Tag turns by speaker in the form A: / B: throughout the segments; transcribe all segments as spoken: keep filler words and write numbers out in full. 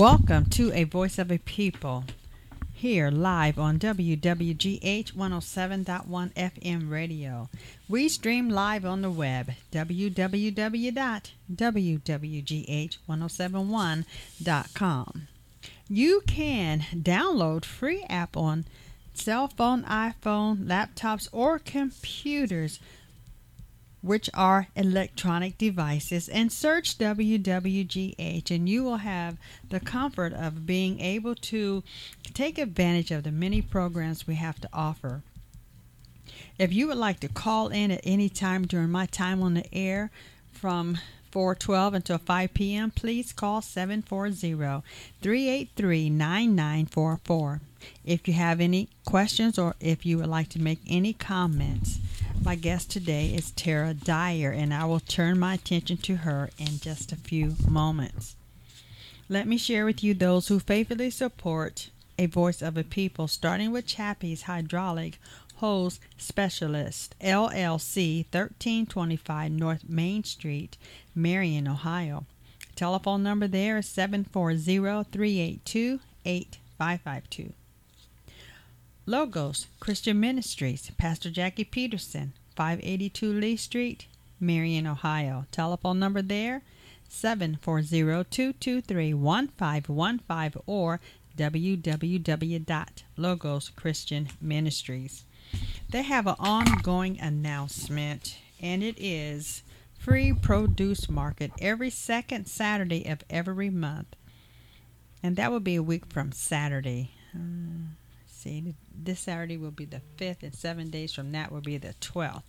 A: Welcome to A Voice of a People, here live on W W G H one oh seven point one F M radio. We stream live on the web, w w w dot w w g h one oh seven one dot com. You can download free app on cell phone, iPhone, laptops, or computers, which are electronic devices, and search W W G H, and you will have the comfort of being able to take advantage of the many programs we have to offer. If you would like to call in at any time during my time on the air from four twelve until five p.m., please call seven four zero, three eight three, nine nine four four. If you have any questions or if you would like to make any comments, my guest today is Tara Dyer, and I will turn my attention to her in just a few moments. Let me share with you those who faithfully support A Voice of a People, starting with Chappie's Hydraulic Hose Specialist, L L C, thirteen twenty-five North Main Street, Marion, Ohio. Telephone number there is seven four zero, three eight two, eight five five two. Logos Christian Ministries, Pastor Jackie Peterson, five eighty-two Lee Street, Marion, Ohio. Telephone number there, seven four zero, two two three, one five one five, or w w w dot logos christian ministries. They have an ongoing announcement, and it is free produce market every second Saturday of every month. And that will be a week from Saturday. Um, see, this Saturday will be the fifth, and seven days from that will be the twelfth.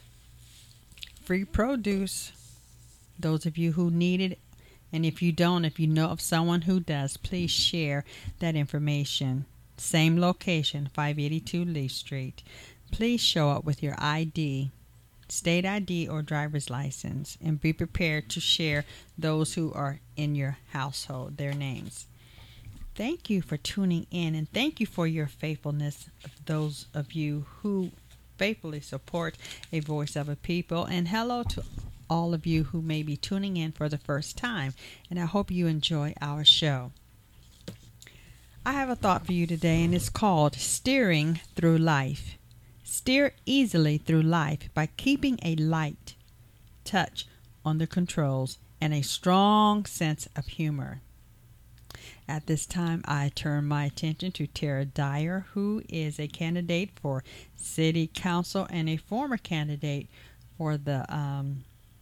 A: Free produce, those of you who need it, and if you don't, if you know of someone who does, please share that information. Same location, five eighty-two Lee Street. Please show up with your I D, state I D or driver's license, and be prepared to share those who are in your household, their names. Thank you for tuning in, and thank you for your faithfulness, of those of you who faithfully support A Voice of a People. And hello to all of you who may be tuning in for the first time, and I hope you enjoy our show. I have a thought for you today, and it's called Steering Through Life. Steer easily through life by keeping a light touch on the controls and a strong sense of humor. At this time, I turn my attention to Tara Dyer, who is a candidate for City Council and a former candidate for the um,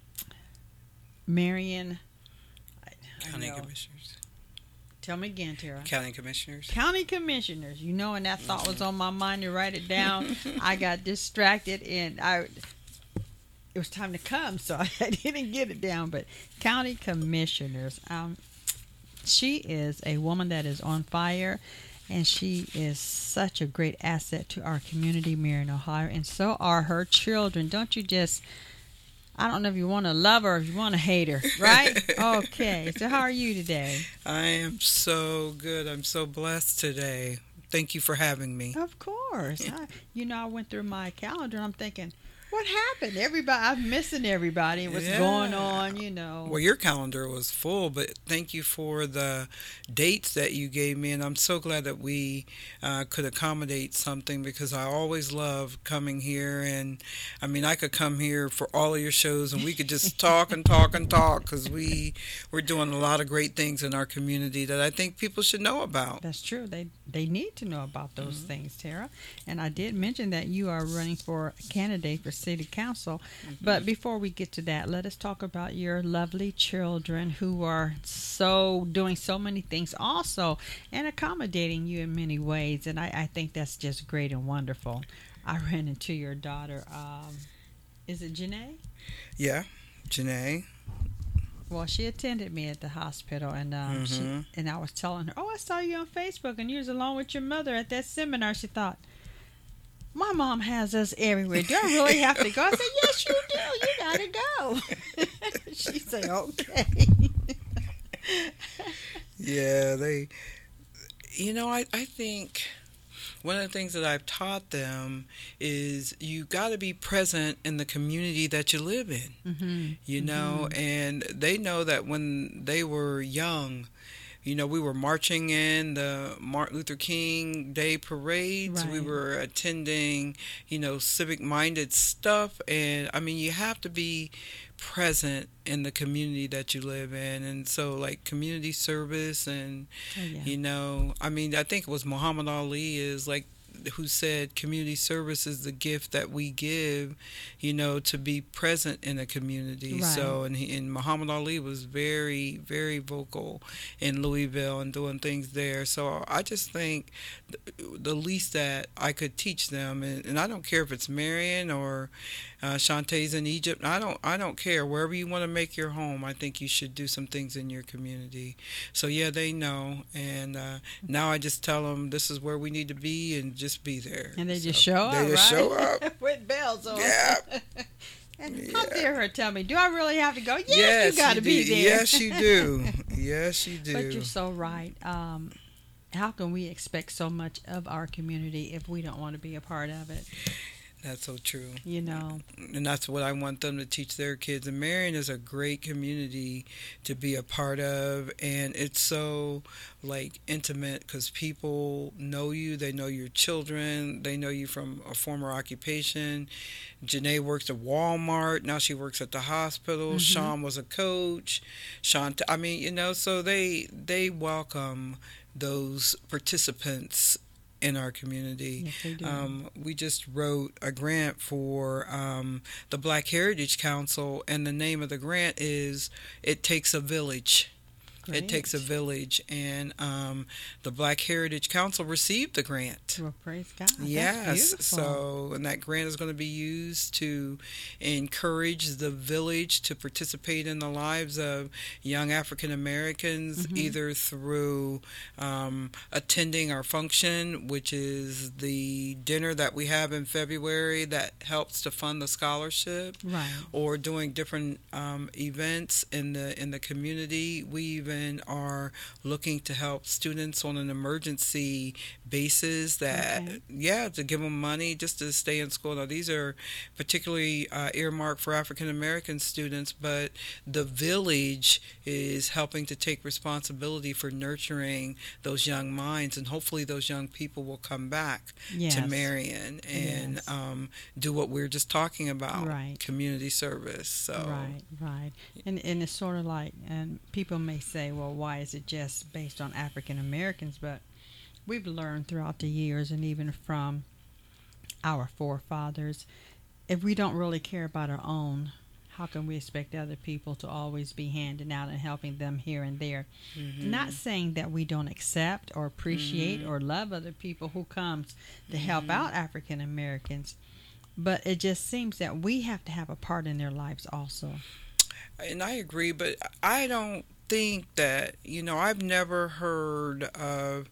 A: Marion
B: County Commissioners.
A: Tell me again, Tara.
B: County Commissioners.
A: County Commissioners. You know, and that thought was on my mind to write it down. I got distracted, and I it was time to come, so I didn't get it down. But County Commissioners. Um, she is a woman that is on fire, and she is such a great asset to our community, Marion, Ohio, and so are her children. Don't you just... I don't know if you want to love her or if you want to hate her, right? Okay. So how are you today?
B: I am so good. I'm so blessed today. Thank you for having me.
A: Of course. I, you know, I went through my calendar and I'm thinking, what happened? Everybody, I'm missing everybody. What's yeah. going on, you know?
B: Well, your calendar was full, but thank you for the dates that you gave me, and I'm so glad that we uh, could accommodate something, because I always love coming here, and I mean, I could come here for all of your shows, and we could just talk and talk and talk, because we, we're doing a lot of great things in our community that I think people should know about.
A: That's true. They, they need to know about those mm-hmm. things, Tara. And I did mention that you are running for a candidate for City Council. Mm-hmm. But before we get to that, let us talk about your lovely children who are so doing so many things also and accommodating you in many ways. And I, I think that's just great and wonderful. I ran into your daughter. Um, is it Janae?
B: Yeah, Janae.
A: Well, she attended me at the hospital, and um,
B: mm-hmm.
A: she, and I was telling her, oh, I saw you on Facebook, and you was along with your mother at that seminar. She thought, my mom has us everywhere. Do I really have to go? I said, yes, you do. You got to go. She said, okay.
B: Yeah, they, you know, I, I think one of the things that I've taught them is you got to be present in the community that you live in,
A: mm-hmm.
B: you know,
A: mm-hmm.
B: and they know that when they were young, you know, we were marching in the Martin Luther King Day parades.
A: Right.
B: We were attending, you know, civic-minded stuff. And, I mean, you have to be present in the community that you live in. And so, like, community service and,
A: Oh, yeah.
B: you know, I mean, I think it was Muhammad Ali is, like, who said community service is the gift that we give, you know, to be present in a community.
A: Right.
B: So, and, he, and Muhammad Ali was very, very vocal in Louisville and doing things there. So I just think the least that I could teach them, and, and I don't care if it's Marion or uh, Shantae's in Egypt. I don't, I don't care. Wherever you want to make your home, I think you should do some things in your community. So yeah, they know. And uh, now I just tell them this is where we need to be and just be there.
A: And they just
B: So
A: show up,
B: They just
A: right?
B: show up.
A: With bells on.
B: Yeah.
A: And
B: Yeah.
A: how dare her tell me, do I really have to go? Yes,
B: Yes,
A: you got to
B: do.
A: be there.
B: Yes, you do. Yes, you do.
A: But you're so right. Um, how can we expect so much of our community if we don't want to be a part of it?
B: That's so true.
A: You know,
B: And that's what I want them to teach their kids. And Marion is a great community to be a part of, and it's so like intimate because people know you. They know your children. They know you from a former occupation. Janae works at Walmart. Now she works at the hospital.
A: Mhm.
B: Sean was a coach. Sean, I mean, you know, so they they welcome those participants in our community.
A: yes, they do.
B: Um, we just wrote a grant for um, the Black Heritage Council, and the name of the grant is It Takes a Village. It Takes a
A: Great.
B: Village, and um, the Black Heritage Council received the grant.
A: Well, praise God. That's
B: Yes,
A: beautiful.
B: so and that grant is going to be used to encourage the village to participate in the lives of young African Americans,
A: Mhm.
B: either through um, attending our function, which is the dinner that we have in February that helps to fund the scholarship,
A: Right.
B: or doing different um, events in the in the community. We even are looking to help students on an emergency basis that
A: Okay.
B: yeah, to give them money just to stay in school. Now these are particularly uh, earmarked for African American students, but the village is helping to take responsibility for nurturing those young minds, and hopefully those young people will come back
A: Yes.
B: to Marion and
A: Yes.
B: um, do what we were just talking about,
A: Right.
B: community service. So
A: Right, right. And and it's sort of like, and people may say, well, why is it just based on African Americans? But we've learned throughout the years, and even from our forefathers, if we don't really care about our own, how can we expect other people to always be handing out and helping them here and there?
B: mhm.
A: Not saying that we don't accept or appreciate
B: Mhm.
A: or love other people who comes to help
B: Mhm.
A: out African Americans, but it just seems that we have to have a part in their lives also.
B: And I agree, but I don't think that, you know, I've never heard of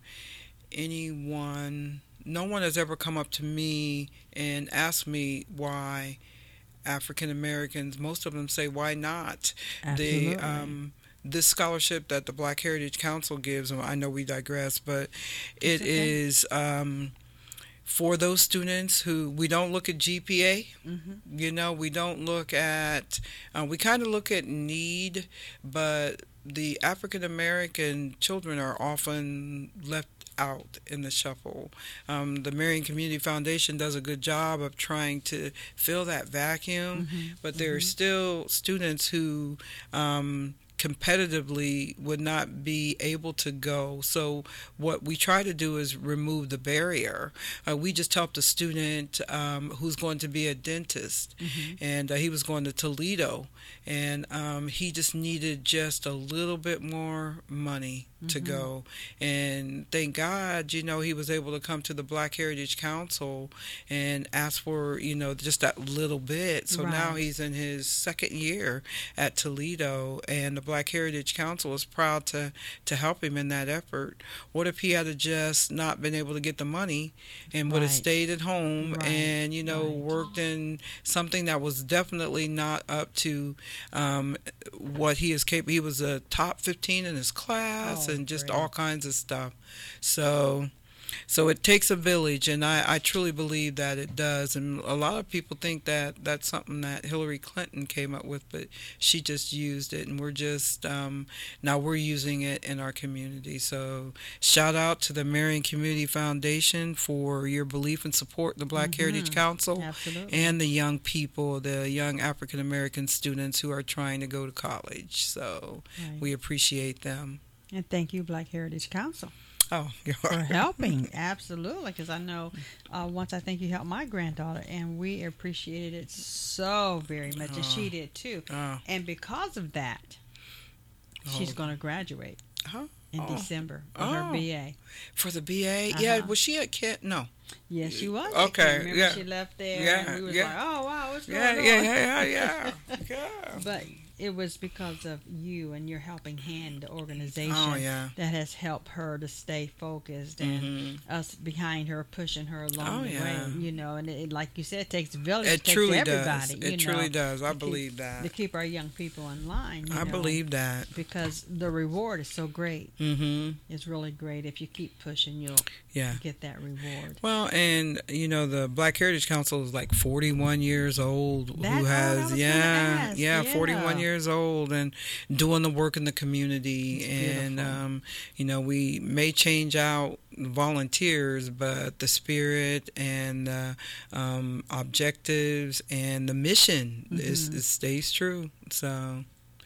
B: anyone, no one has ever come up to me and asked me why African Americans, most of them say, why not?
A: Absolutely.
B: The, um, this scholarship that the Black Heritage Council gives, and I know we digress, but it
A: It's okay.
B: is um, for those students who, we don't look at G P A.
A: Mm-hmm.
B: You know, we don't look at, uh, we kind of look at need, but the African American children are often left out in the shuffle. Um, the Marion Community Foundation does a good job of trying to fill that vacuum,
A: Mhm.
B: but there are
A: Mhm.
B: still students who um, competitively would not be able to go. So what we try to do is remove the barrier. Uh, we just helped a student um, who's going to be a dentist,
A: Mhm.
B: and uh, he was going to Toledo, and um, he just needed just a little bit more money to
A: Mhm.
B: go. And thank God, you know, he was able to come to the Black Heritage Council and ask for, you know, just that little bit. So now
A: Right.
B: he's in his second year at Toledo, and the Black Heritage Council is proud to, to help him in that effort. What if he had to just not been able to get the money and would have
A: Right.
B: stayed at home
A: Right.
B: and, you know,
A: Right.
B: worked in something that was definitely not up to um, what he is capable. He was a top fifteen in his class
A: Oh,
B: and just
A: great.
B: all kinds of stuff. So So it takes a village, and I, I truly believe that it does. And a lot of people think that that's something that Hillary Clinton came up with, but she just used it, and we're just um, now we're using it in our community. So shout out to the Marion Community Foundation for your belief and support the Black
A: Mm-hmm.
B: Heritage Council.
A: Absolutely.
B: And the young people, the young African American students who are trying to go to college. So
A: Right.
B: we appreciate them.
A: And thank you, Black Heritage Council,
B: Oh, you
A: for
B: are.
A: helping. Absolutely, because I know uh, once I think you helped my granddaughter, and we appreciated it so very much, and she did too.
B: Oh,
A: And because of that, she's
B: Oh.
A: going to graduate
B: huh?
A: in
B: Oh.
A: December with
B: Oh.
A: her B A.
B: For the B A? Yeah,
A: Uh-huh.
B: was she at Kent? No.
A: Yes, she was.
B: Okay,
A: Remember
B: yeah.
A: she left there,
B: Yeah,
A: and we was
B: yeah.
A: like, "Oh wow, what's going
B: Yeah,
A: on?"
B: yeah, yeah, yeah, yeah. yeah.
A: But it was because of you and your helping hand, the organization
B: Oh, yeah.
A: that has helped her to stay focused, and
B: Mhm.
A: us behind her, pushing her along
B: Oh,
A: the
B: yeah.
A: way. You know, and it, like you said, it takes a village.
B: It
A: It takes
B: truly
A: everybody.
B: does. It
A: you
B: truly
A: know,
B: does. I
A: to keep-
B: believe that.
A: to keep our young people in line. You
B: I
A: know,
B: believe that.
A: because the reward is so great.
B: Mm-hmm.
A: It's really great. If you keep pushing, you'll
B: Yeah.
A: get that reward.
B: Well, and you know, the Black Heritage Council is like forty-one years old.
A: That-
B: who
A: oh, I
B: has
A: was gonna
B: yeah,
A: ask.
B: yeah,
A: Yeah.
B: forty-one years old, and doing the work in the community.
A: It's
B: and
A: beautiful.
B: um, you know, we may change out volunteers, but the spirit and the um, objectives and the mission is
A: Mhm.
B: it stays true. So,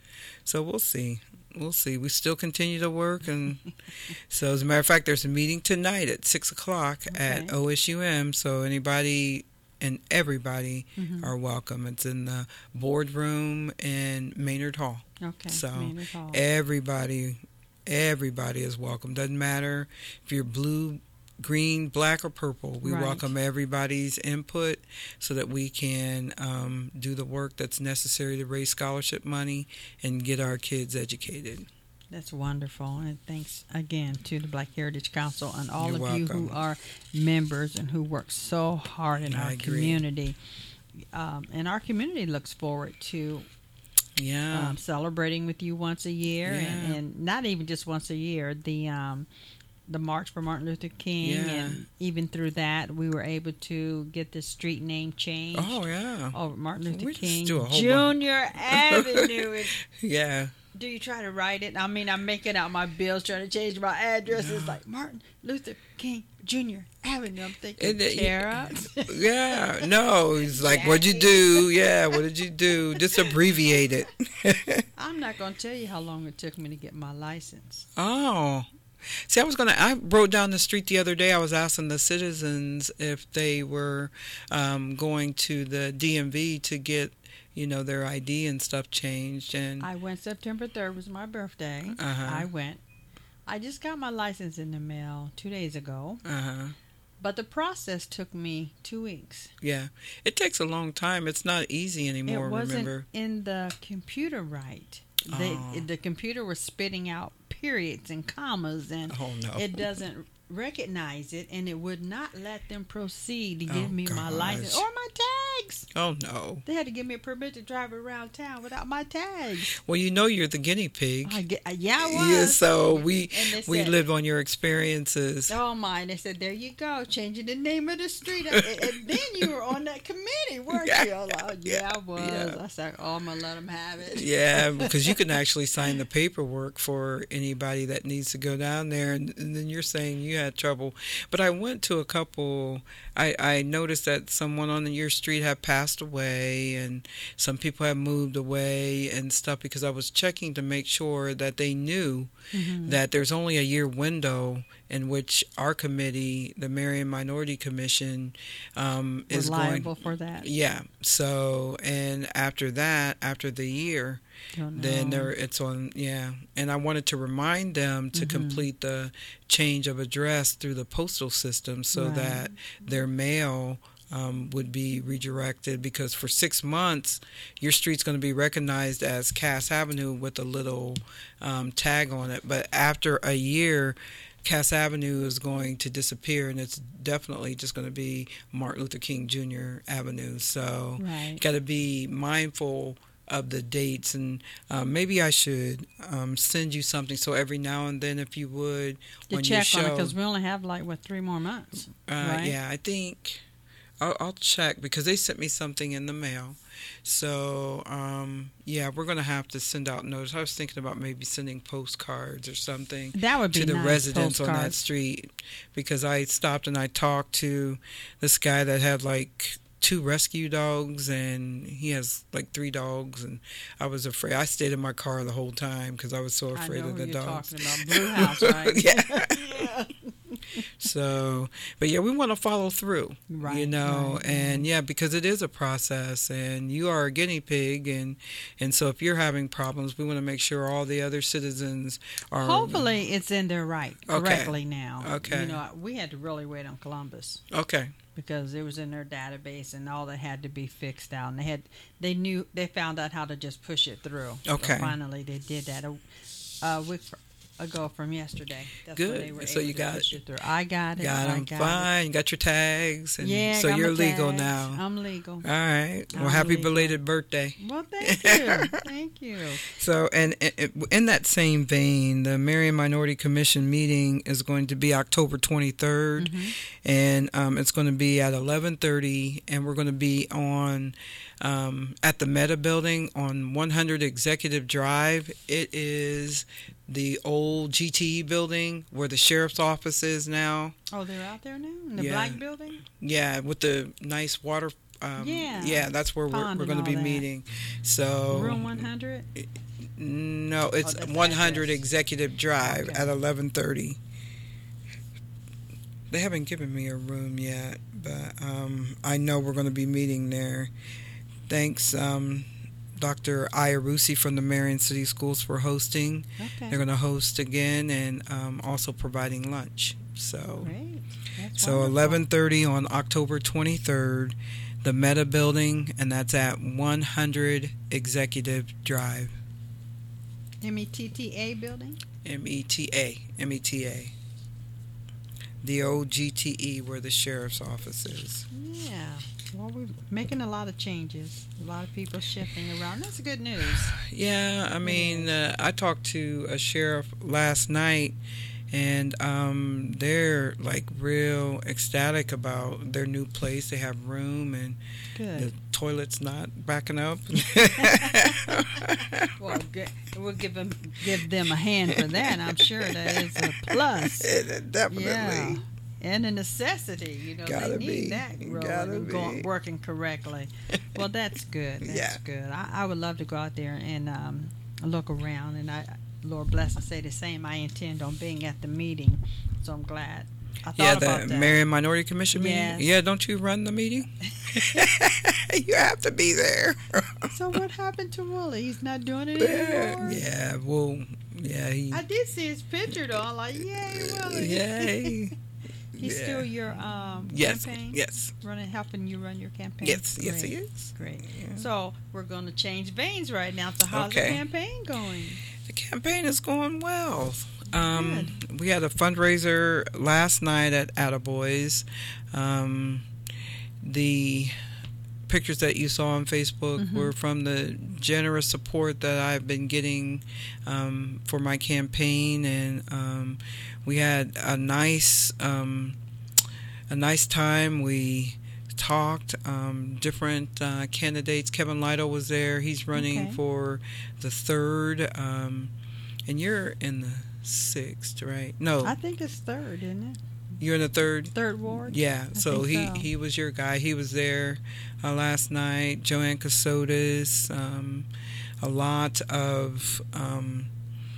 B: so we'll see. We'll see. We still continue to work, and so as a matter of fact, there's a meeting tonight at six o'clock at
A: Okay.
B: O S U M. So anybody and everybody
A: Mhm.
B: are welcome. It's in the boardroom in Maynard Hall.
A: Okay.
B: So
A: Maynard Hall.
B: everybody, everybody is welcome. Doesn't matter if you're blue, green, black, or purple. We
A: Right.
B: welcome everybody's input so that we can um, do the work that's necessary to raise scholarship money and get our kids educated.
A: That's wonderful. And thanks again to the Black Heritage Council and all
B: You're
A: of you who
B: welcome.
A: are members and who work so hard in
B: I
A: our
B: agree.
A: community. Um, and our community looks forward to
B: Yeah.
A: um, celebrating with you once a year, and,
B: Yeah.
A: and not even just once a year. The um, the March for Martin Luther King,
B: Yeah.
A: and even through that, we were able to get the street name changed.
B: oh, yeah.
A: Oh, Martin Luther
B: We just
A: King
B: do a whole
A: Junior Avenue. And
B: Yeah.
A: do you try to write it? I mean, I'm making out my bills, trying to change my address. It's like Martin Luther King Junior Avenue. I'm thinking,
B: And, uh,
A: Tara.
B: Yeah. No, he's like, what'd you do? Yeah, what did you do? Just abbreviate it.
A: I'm not going to tell you how long it took me to get my license.
B: Oh. See, I was going to, I rode down the street the other day. I was asking the citizens if they were um, going to the D M V to get, you know, their I D and stuff changed. And
A: I went September third, was my birthday.
B: Uh-huh.
A: I went. I just got my license in the mail two days ago,
B: uh-huh.
A: but the process took me two weeks.
B: Yeah. It takes a long time. It's not easy anymore,
A: It wasn't
B: remember?
A: in the computer right. They,
B: Oh.
A: The computer was spitting out periods and commas, and
B: Oh, no.
A: it doesn't recognize it, and it would not let them proceed to
B: Oh,
A: give me my license
B: gosh.
A: or my tags.
B: Oh, no.
A: They had to give me a permit to drive around town without my tags.
B: Well, you know you're the guinea pig.
A: I get, yeah, I was.
B: Yeah, so we
A: And they
B: we
A: said-
B: lived on your experiences.
A: Oh my! And they said, "There you go, changing the name of the street." and, and then you were on that committee, weren't
B: Yeah.
A: you? I was like, oh, yeah, I was.
B: Yeah.
A: I said, "Oh, I'm gonna let them have it."
B: Yeah, because you can actually sign the paperwork for anybody that needs to go down there, and, and then you're saying you had trouble. But I went to a couple. I, I noticed that someone on your street had passed away, and some people had moved away and stuff. Because I was checking to make sure that they knew
A: Mhm.
B: that there's only a year window in which our committee, the Marion Minority Commission, um,
A: We're
B: is
A: liable
B: going.
A: for that.
B: Yeah. So, and after that, after the year,
A: Don't
B: then
A: know.
B: there it's on. Yeah. And I wanted to remind them to
A: Mhm.
B: complete the change of address through the postal system so
A: Right.
B: that their mail um, would be redirected, because for six months your street's going to be recognized as Cass Avenue with a little um, tag on it, but after a year Cass Avenue is going to disappear, and it's definitely just going to be Martin Luther King Junior Avenue. So
A: Right.
B: you got to be mindful of the dates, and uh, maybe I should um, send you something. So every now and then, if you would,
A: To
B: on
A: check
B: your
A: on it,
B: show,
A: because we only have like what three more months,
B: uh,
A: right?
B: yeah, I think I'll, I'll check because they sent me something in the mail. So um, yeah, we're gonna have to send out notice. I was thinking about maybe sending postcards or something
A: That would be
B: to the
A: nice,
B: residents on that
A: postcards.
B: street, because I stopped and I talked to this guy that had like two rescue dogs, and he has like three dogs, and I was afraid. I stayed in my car the whole time because I was so
A: I
B: afraid
A: know
B: of
A: who
B: the
A: you're
B: dogs.
A: talking about, Blue House, right?
B: Yeah.
A: Yeah.
B: So, but yeah, we want to follow through,
A: Right,
B: you know,
A: right,
B: and
A: right.
B: yeah, because it is a process, and you are a guinea pig, and and so if you're having problems, we want to make sure all the other citizens are.
A: Hopefully, it's in there right
B: Okay.
A: correctly now.
B: Okay.
A: You know, we had to really wait on Columbus
B: Okay.
A: because it was in their database and all that had to be fixed out. And they had, they knew, they found out how to just push it through.
B: Okay.
A: So finally, they did that a, a week ago from yesterday. That's when
B: Good.
A: they were
B: So
A: able
B: you
A: to
B: got
A: push
B: it.
A: it through. I got it.
B: Got
A: I
B: them
A: got
B: fine. You got your tags,
A: It.
B: and
A: Yeah,
B: so
A: got
B: you're
A: my
B: legal
A: tags.
B: now.
A: I'm legal.
B: All right. Well,
A: I'm
B: happy
A: legal.
B: belated birthday.
A: Well, thank you. Thank you.
B: So, and, and in that same vein, the Marion Minority Commission meeting is going to be October twenty-third,
A: Mhm.
B: and um, it's going to be at eleven thirty, and we're going to be on um, at the Meta Building on one hundred Executive Drive. It is the old G T E building where the sheriff's office is now.
A: Oh, they're out there now in the
B: Yeah.
A: black building?
B: Yeah, with the nice water. Um,
A: Yeah.
B: yeah, that's where we're,
A: Pond
B: we're
A: and
B: going to
A: all
B: be
A: that.
B: meeting. So
A: Room one hundred?
B: no, it's
A: Oh, that's the
B: one hundred
A: address.
B: Executive Drive
A: Okay.
B: at eleven thirty. They haven't given me a room yet, but um, I know we're going to be meeting there. Thanks, um, Doctor Iarusi from the Marion City Schools for hosting.
A: Okay.
B: They're going to host again, and um, also providing lunch. So,
A: Great. That's
B: so
A: wonderful.
B: eleven thirty on October twenty-third, the Meta Building, and that's at one hundred Executive Drive.
A: M E T T A building?
B: M E T A. M E T A. The old G T E where the sheriff's office is.
A: Yeah. Well, we're making a lot of changes. A lot of people shifting around. That's good news.
B: Yeah, I mean, uh, I talked to a sheriff last night, and um, they're like real ecstatic about their new place. They have room, and the
A: Good.
B: toilet's not backing up.
A: Well, good. We'll give them give them a hand for that. I'm sure that is a plus.
B: Definitely.
A: Yeah. And a necessity, you know,
B: Gotta
A: they need
B: be.
A: that rolling
B: Gotta
A: and going,
B: be.
A: working correctly. Well, that's good. That's
B: Yeah.
A: good. I, I would love to go out there and um, look around, and I, Lord bless and say the same. I intend on being at the meeting, so I'm glad. I thought
B: Yeah,
A: about
B: the
A: that.
B: Marion Minority Commission
A: Yes.
B: meeting. Yeah, don't you run the meeting? You have to be there.
A: So what happened to Wooly? He's not doing it
B: Yeah,
A: anymore.
B: yeah, well, yeah, he,
A: I did see his picture though. I'm like, yay, Wooly.
B: yay.
A: He's
B: Yeah.
A: still your um,
B: Yes,
A: campaign,
B: yes,
A: running, helping you run your campaign.
B: yes, yes,
A: Great.
B: he is.
A: Great.
B: Yeah.
A: So we're going to change veins right now. So how's
B: Okay.
A: the campaign going?
B: The campaign is going well. Um, we had a fundraiser last night at Attaboys. Um, the pictures that you saw on Facebook
A: Mhm.
B: were from the generous support that I've been getting um, for my campaign, and um, we had a nice, um, a nice time. We talked um, different uh, candidates. Kevin Lytle was there. He's running
A: Okay.
B: for the third, um, and you're in the sixth, right? No,
A: I think it's third, isn't it?
B: you're in the third.
A: Third ward.
B: Yeah,
A: I
B: so
A: think
B: he
A: so.
B: he was your guy. He was there uh, last night. Joanne Casotis. Um, a lot of um,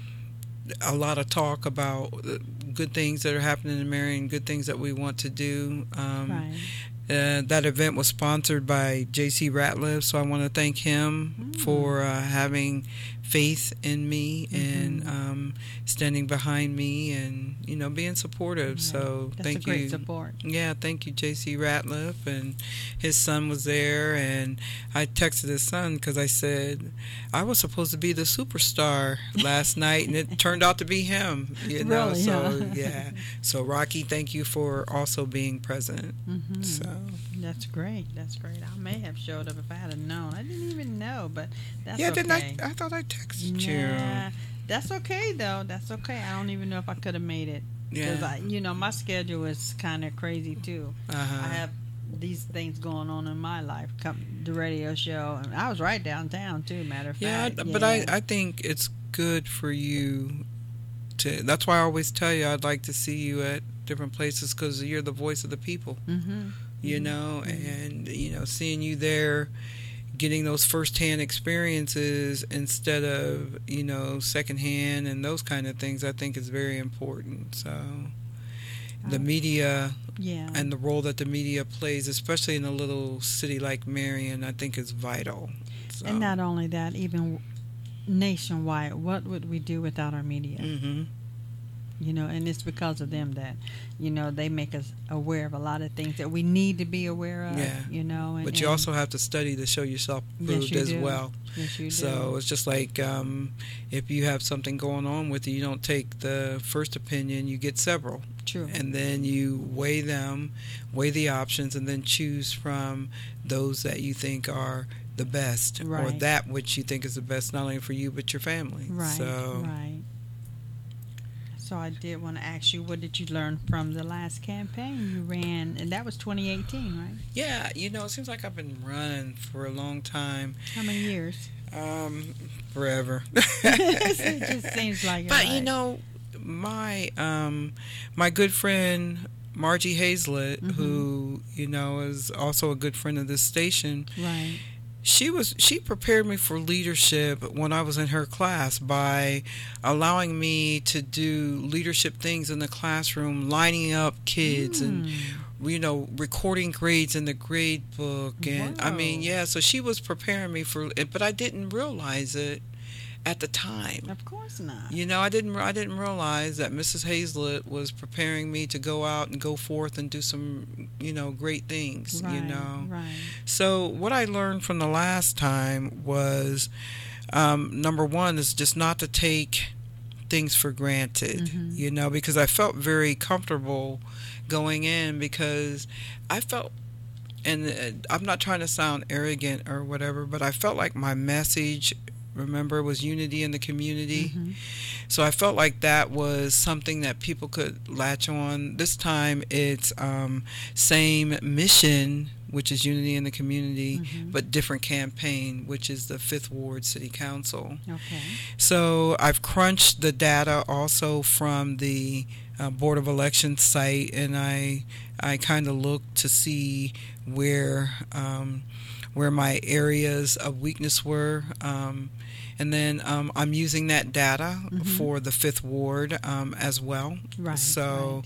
B: a lot of talk about uh, good things that are happening in Marion, good things that we want to do. Um,
A: Right.
B: Uh, that event was sponsored by J C Ratliff, so I want to thank him
A: Mm.
B: for uh, having faith in me and
A: Mhm.
B: um, standing behind me and, you know, being supportive.
A: Right.
B: So
A: That's
B: thank
A: a great
B: you.
A: support.
B: Yeah, thank you, J C Ratliff, and his son was there, and I texted his son because I said I was supposed to be the superstar last night, and it turned out to be him. You know,
A: Really,
B: so
A: huh?
B: yeah. So Rocky, thank you for also being present.
A: Mm-hmm.
B: So
A: That's great. That's great. I may have showed up if I had known. I didn't even know, but that's
B: Yeah,
A: okay.
B: didn't I? I thought I texted
A: Nah,
B: you.
A: that's okay though. That's okay. I don't even know if I could have made it because
B: Yeah.
A: I, you know, my schedule is kind of crazy too.
B: Uh-huh.
A: I have these things going on in my life. Come the radio show, and I was right downtown too. Matter of
B: Yeah,
A: fact,
B: but I, I think it's good for you to. That's why I always tell you I'd like to see you at different places because you're the voice of the people.
A: Mm-hmm.
B: You know,
A: Mm-hmm.
B: and you know, seeing you there, getting those firsthand experiences instead of you know secondhand and those kind of things, I think is very important. So, the
A: Oh.
B: media
A: Yeah.
B: and the role that the media plays, especially in a little city like Marion, I think is vital. So.
A: And not only that, even nationwide, what would we do without our media?
B: Mm-hmm.
A: You know, and it's because of them that, you know, they make us aware of a lot of things that we need to be aware of.
B: Yeah.
A: You know, and,
B: But you
A: and-
B: also have to study to show yourself
A: Yes,
B: approved
A: you
B: as
A: do.
B: well.
A: Yes, you do.
B: So it's just like um, if you have something going on with you, you don't take the first opinion, you get several.
A: True.
B: And then you weigh them, weigh the options, and then choose from those that you think are the best, or
A: Right.
B: that which you think is the best, not only for you but your family.
A: Right.
B: So
A: Right. So I did want to ask you, what did you learn from the last campaign you ran? And that was twenty eighteen, right?
B: yeah, you know, it seems like I've been running for a long time,
A: How many years?
B: um, forever.
A: It just seems like it,
B: But you
A: right?
B: know, my um, my good friend Margie Hazlett,
A: Mhm.
B: who you know is also a good friend of this station,
A: Right.
B: she was she prepared me for leadership when I was in her class by allowing me to do leadership things in the classroom, lining up kids and
A: Mm.
B: you know recording grades in the grade book, and I mean
A: Whoa.
B: yeah, so she was preparing me for it, but I didn't realize it at the time.
A: Of course not.
B: You know, I didn't I didn't realize that Missus Hazlett was preparing me to go out and go forth and do some, you know, great things,
A: Right.
B: you know.
A: Right.
B: So what I learned from the last time was um, number one is just not to take things for granted,
A: Mhm.
B: you know, because I felt very comfortable going in because I felt, and uh, I'm not trying to sound arrogant or whatever, but I felt like my message, remember, was unity in the community.
A: Mhm.
B: So I felt like that was something that people could latch on. This time it's um, same mission, which is unity in the community,
A: Mhm.
B: but different campaign, which is the Fifth Ward City Council.
A: Okay.
B: So I've crunched the data also from the uh, Board of Elections site, and I I kind of looked to see where um, where my areas of weakness were. Um, and then um, I'm using that data
A: Mhm.
B: for the Fifth Ward um, as well.
A: Right.
B: So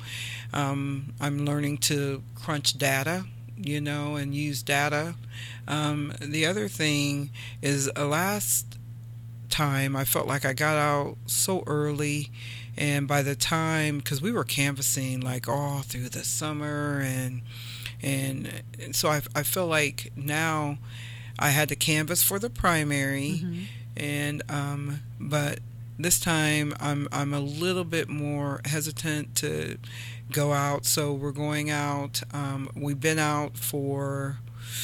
B: um, I'm learning to crunch data, you know, and use data. Um, the other thing is, uh, last time I felt like I got out so early, and by the time, because we were canvassing like all through the summer, and and, and so I, I feel like now I had to canvass for the primary,
A: Mhm.
B: and um, but this time I'm I'm a little bit more hesitant to go out. So we're going out. Um, we've been out for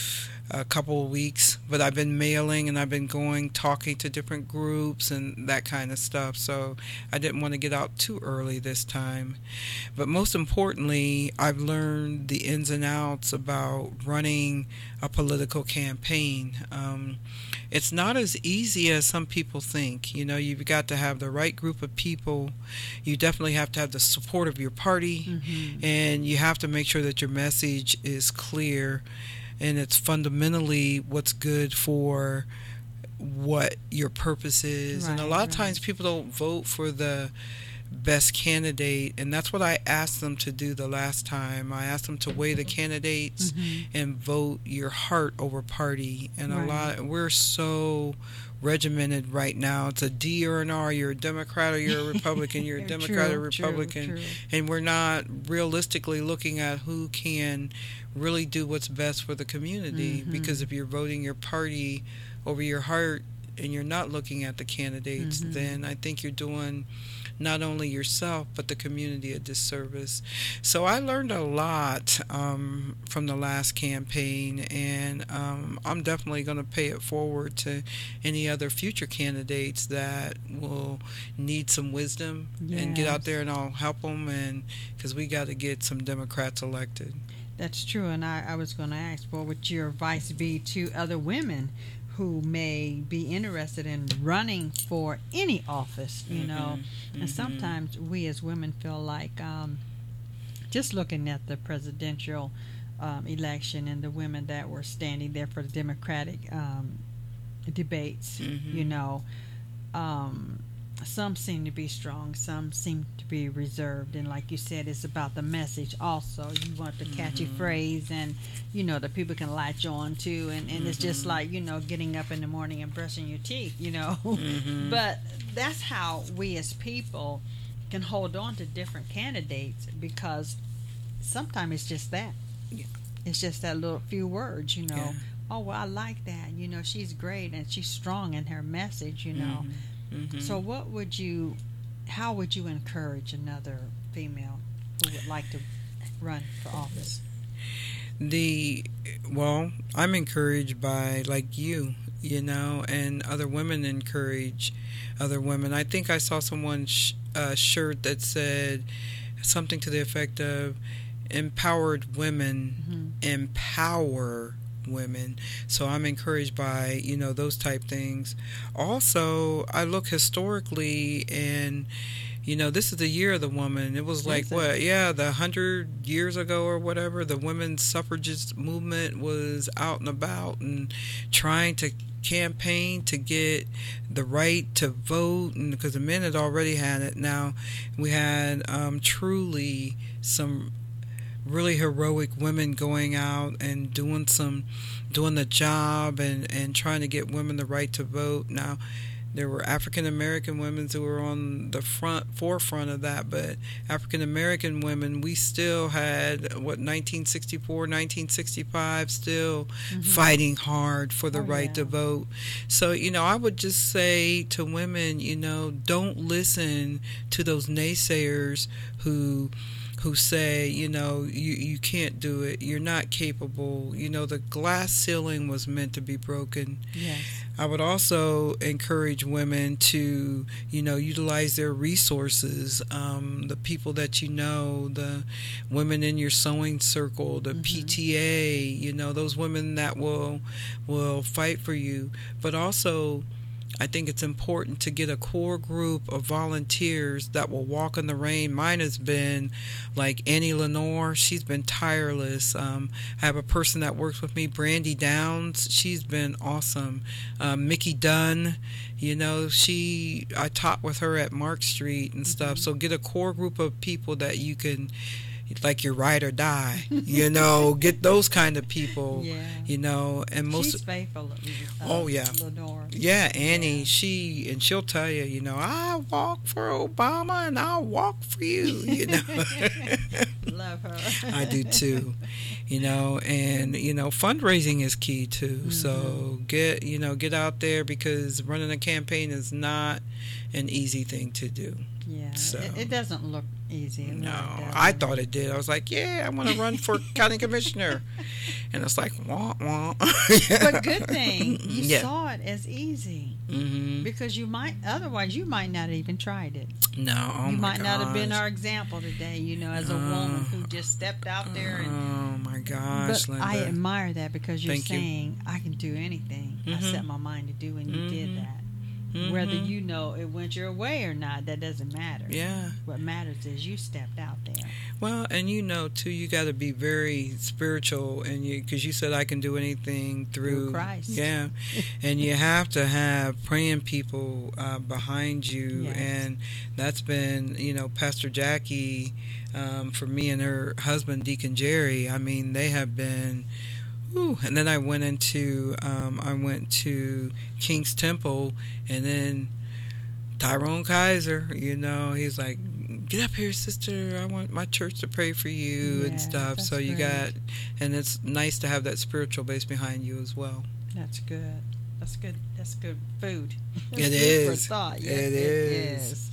B: a couple of weeks, but I've been mailing and I've been going, talking to different groups and that kind of stuff. So I didn't want to get out too early this time. But most importantly, I've learned the ins and outs about running a political campaign. Um, it's not as easy as some people think. You know, you've got to have the right group of people. You definitely have to have the support of your party,
A: Mhm.
B: and you have to make sure that your message is clear and it's fundamentally what's good for what your purpose is. And a
A: Right,
B: lot of
A: right.
B: times people don't vote for the best candidate, and that's what I asked them to do the last time. I asked them to weigh the candidates
A: Mhm.
B: and vote your heart over party. And a
A: Right.
B: lot, we're so regimented right now. It's a D or an R. You're a Democrat or you're a Republican. You're a Democrat or
A: True, true,
B: Republican.
A: true.
B: And we're not realistically looking at who can really do what's best for the community.
A: Mhm.
B: Because if you're voting your party over your heart and you're not looking at the candidates,
A: Mhm.
B: then I think you're doing not only yourself but the community a disservice. So I learned a lot um, from the last campaign, and um, I'm definitely going to pay it forward to any other future candidates that will need some wisdom
A: Yes.
B: and get out there, and I'll help them, and because we got to get some Democrats elected.
A: That's true, and I, I was going to ask, what would your advice be to other women who may be interested in running for any office, you know?
B: Mhm,
A: And
B: mhm.
A: sometimes we as women feel like, um, just looking at the presidential um, election and the women that were standing there for the Democratic um, debates,
B: Mhm.
A: you know, um, some seem to be strong, some seem to be reserved, and like you said, it's about the message also. You want the catchy
B: Mhm.
A: phrase, and you know that people can latch on to, and, and it's just
B: Mhm.
A: like, you know, getting up in the morning and brushing your teeth, you know.
B: Mhm.
A: But that's how we as people can hold on to different candidates, because sometimes it's just that.
B: Yeah.
A: It's just that little few words, you know.
B: Yeah.
A: Oh, well, I like that. You know, she's great and she's strong in her message, you know.
B: Mhm. Mhm.
A: So what would you, how would you encourage another female who would like to run for office?
B: The well, I'm encouraged by like you, you know, and other women encourage other women. I think I saw someone's sh- uh, shirt that said something to the effect of "empowered women
A: Mhm.
B: empower women." So I'm encouraged by, you know, those type things. Also, I look historically, and you know, this is the year of the woman. It was like
A: Is it?
B: what? Yeah, the hundred years ago or whatever, the women's suffragist movement was out and about and trying to campaign to get the right to vote, and because the men had already had it. Now we had um, truly some really heroic women going out and doing some doing the job, and and trying to get women the right to vote. Now there were African American women who were on the front forefront of that, but African American women, we still had what, nineteen sixty-four, nineteen sixty-five, still
A: Mhm.
B: fighting hard for the
A: Oh,
B: right
A: yeah.
B: to vote. So, you know, I would just say to women, you know, don't listen to those naysayers who who say, you know, you, you can't do it, you're not capable. You know, the glass ceiling was meant to be broken.
A: Yes.
B: I would also encourage women to, you know, utilize their resources, um, the people that you know, the women in your sewing circle, the
A: Mhm.
B: P T A, you know, those women that will will fight for you. But also, I think it's important to get a core group of volunteers that will walk in the rain. Mine has been like Annie Lenore. She's been tireless. Um, I have a person that works with me, Brandy Downs. She's been awesome. Um, Mickey Dunn, you know, she I taught with her at Mark Street and stuff.
A: Mhm.
B: So get a core group of people that you can, like your ride or die, you know, get those kind of people,
A: Yeah.
B: you know, and most.
A: She's faithful. Uh,
B: Oh, yeah.
A: Lenore.
B: Yeah, Annie,
A: Yeah.
B: she, and she'll tell you, you know, I walk for Obama and I'll walk for you, you know.
A: Love her.
B: I do too, you know, and, you know, fundraising is key too.
A: Mhm.
B: So get, you know, get out there, because running a campaign is not an easy thing to do.
A: Yeah.
B: So-
A: It, it doesn't look easy. It
B: No,
A: really doesn't.
B: I thought it did. I was like, yeah, I want to run for county commissioner. And it's like, wah, wah.
A: But good thing you
B: Yeah.
A: saw it as easy,
B: hmm
A: because you might otherwise you might not have even tried it.
B: No, oh
A: you
B: my
A: might not have been
B: gosh.
A: our example today, you know, as a
B: Oh.
A: woman who just stepped out there. And
B: Oh my gosh,
A: but
B: Linda.
A: I admire that, because you're
B: Thank you.
A: saying I can do anything I
B: Mhm.
A: set my mind to do, and you
B: Mhm.
A: did that.
B: Mhm.
A: Whether you know it went your way or not, that doesn't matter.
B: Yeah.
A: What matters is you stepped out there.
B: Well, and you know too, you got to be very spiritual, and you, because you said I can do anything through,
A: Through Christ.
B: Yeah, and you have to have praying people uh, behind you,
A: Yes.
B: and that's been, you know, Pastor Jackie, um, for me and her husband Deacon Jerry. I mean, they have been. Ooh, and then I went into um, I went to King's Temple, and then Tyrone Kaiser, you know, he's like, get up here, sister, I want my church to pray for you and
A: Yeah,
B: stuff.
A: that's
B: So you
A: great.
B: got, and it's nice to have that spiritual base behind you as well.
A: That's good. That's good. That's good food.
B: It
A: Food for
B: is.
A: thought. Yes,
B: It
A: it
B: is.
A: is.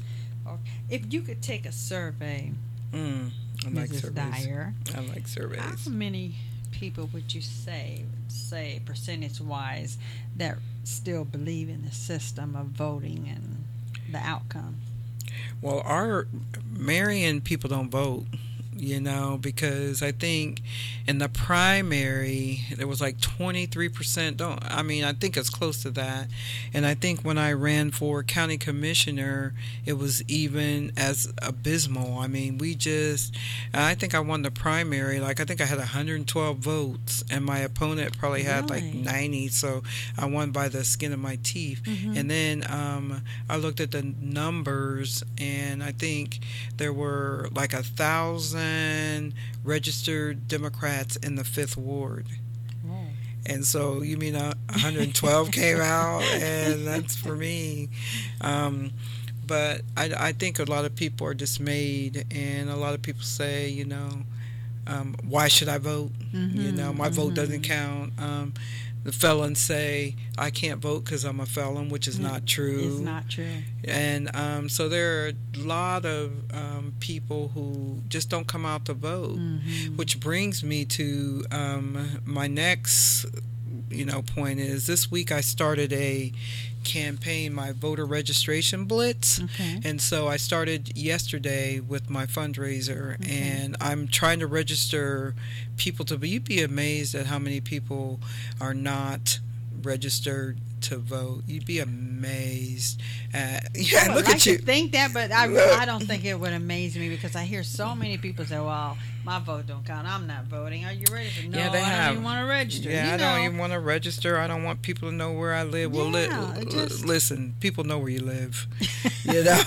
A: Or if you could take a survey,
B: Mm, I like
A: Missus
B: surveys.
A: Dyer,
B: I like surveys.
A: how many people would you say, say percentage wise, that still believe in the system of voting and the outcome?
B: Well, our Marion people don't vote, you know, because I think in the primary there was like twenty-three percent don't. I mean, I think it's close to that. And I think when I ran for county commissioner, it was even as abysmal. I mean, we just, I think I won the primary. Like, I think I had one hundred twelve votes, and my opponent probably had like
A: Really?
B: ninety. So I won by the skin of my teeth.
A: Mhm.
B: And then um, I looked at the numbers, and I think there were like a thousand registered Democrats in the fifth ward.
A: Oh.
B: And so you mean uh, one hundred twelve came out, and that's for me. Um, but I, I think a lot of people are dismayed, and a lot of people say, you know, um, why should I vote?
A: Mhm,
B: You know, my vote doesn't
A: mhm.
B: count. Um, the felons say I can't vote because I'm a felon, which is not true.
A: It's not true.
B: And um, so there are a lot of um, people who just don't come out to vote,
A: Mhm.
B: which brings me to um, my next, you know, point is this week I started a campaign, my voter registration blitz.
A: Okay.
B: And so I started yesterday with my fundraiser,
A: Okay.
B: and I'm trying to register people to, but you'd be amazed at how many people are not registered to vote. You'd be amazed at, yeah,
A: I would
B: look
A: like
B: at you.
A: to think that, but I,
B: Look.
A: I don't think it would amaze me because I hear so many people say, "Well, my vote don't count. I'm not voting. Are you registered?" No,
B: Yeah, they
A: I
B: have.
A: don't even want to register.
B: Yeah,
A: you
B: I
A: know.
B: don't even want to register. I don't want people to know where I live. Well, li-
A: Yeah, it
B: l-
A: just-
B: listen, people know where you live, you know.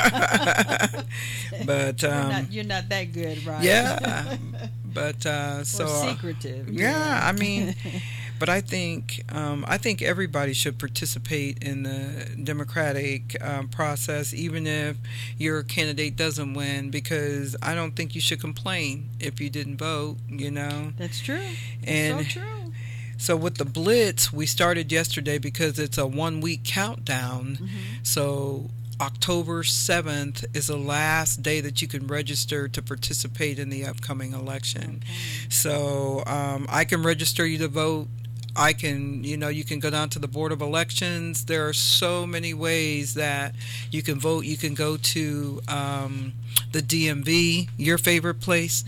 B: But
A: you're,
B: um,
A: not, you're not that good, right?
B: yeah, but uh, so
A: or
B: uh,
A: secretive.
B: yeah, I mean, but I think um, I think everybody should participate in the democratic um, process, even if your candidate doesn't win, because I don't think you should complain if you didn't vote. You know.
A: That's true.
B: And
A: so true.
B: So with the blitz, we started yesterday because it's a one-week countdown.
A: Mhm.
B: So October seventh is the last day that you can register to participate in the upcoming election.
A: Okay.
B: So um, I can register you to vote. I can, you know, you can go down to the Board of Elections. There are so many ways that you can vote. You can go to um, the D M V, your favorite place.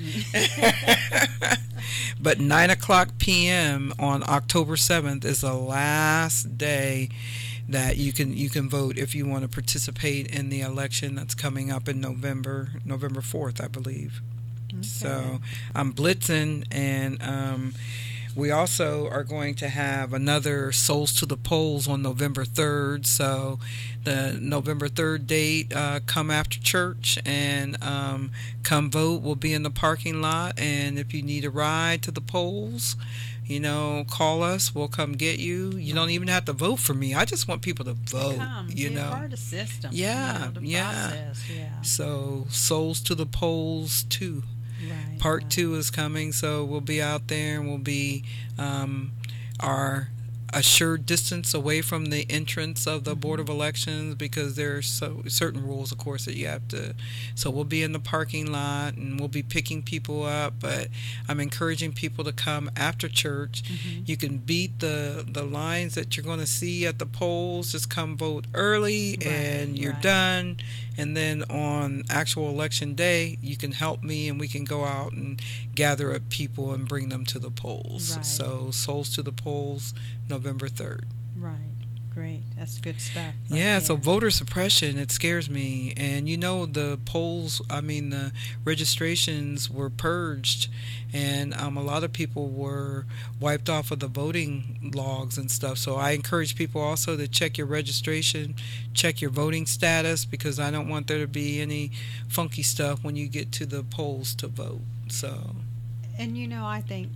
B: But nine o'clock p.m. on October seventh is the last day that you can you can vote if you want to participate in the election that's coming up in November, November fourth, I believe.
A: Okay.
B: So I'm blitzing, and um, we also are going to have another Souls to the Polls on November third. So the November third date, uh, come after church and um, come vote. We'll be in the parking lot, and if you need a ride to the polls, you know, call us. We'll come get you. You don't even have to vote for me. I just want people to vote,
A: Come,
B: you
A: be
B: know.
A: a part of the system.
B: Yeah,
A: you know, the
B: yeah.
A: process, yeah.
B: So Souls to the Polls two.
A: Right,
B: Part
A: right.
B: two is coming, so we'll be out there, and we'll be um, our assured distance away from the entrance of the Board of Elections, because there are so certain rules, of course, that you have to. So we'll be in the parking lot, and we'll be picking people up. But I'm encouraging people to come after church.
A: Mhm.
B: You can beat the the lines that you're going to see at the polls. Just come vote early,
A: Right,
B: and you're
A: right.
B: done. And then on actual election day, you can help me, and we can go out and gather up people and bring them to the polls.
A: Right.
B: So Souls to the Polls, November third.
A: Right. Great. That's good stuff. right
B: Yeah, so
A: there.
B: voter suppression, it scares me. And you know, the polls, I mean, the registrations were purged, and um, a lot of people were wiped off of the voting logs and stuff. So I encourage people also to check your registration, check your voting status, because I don't want there to be any funky stuff when you get to the polls to vote. So,
A: And you know, I think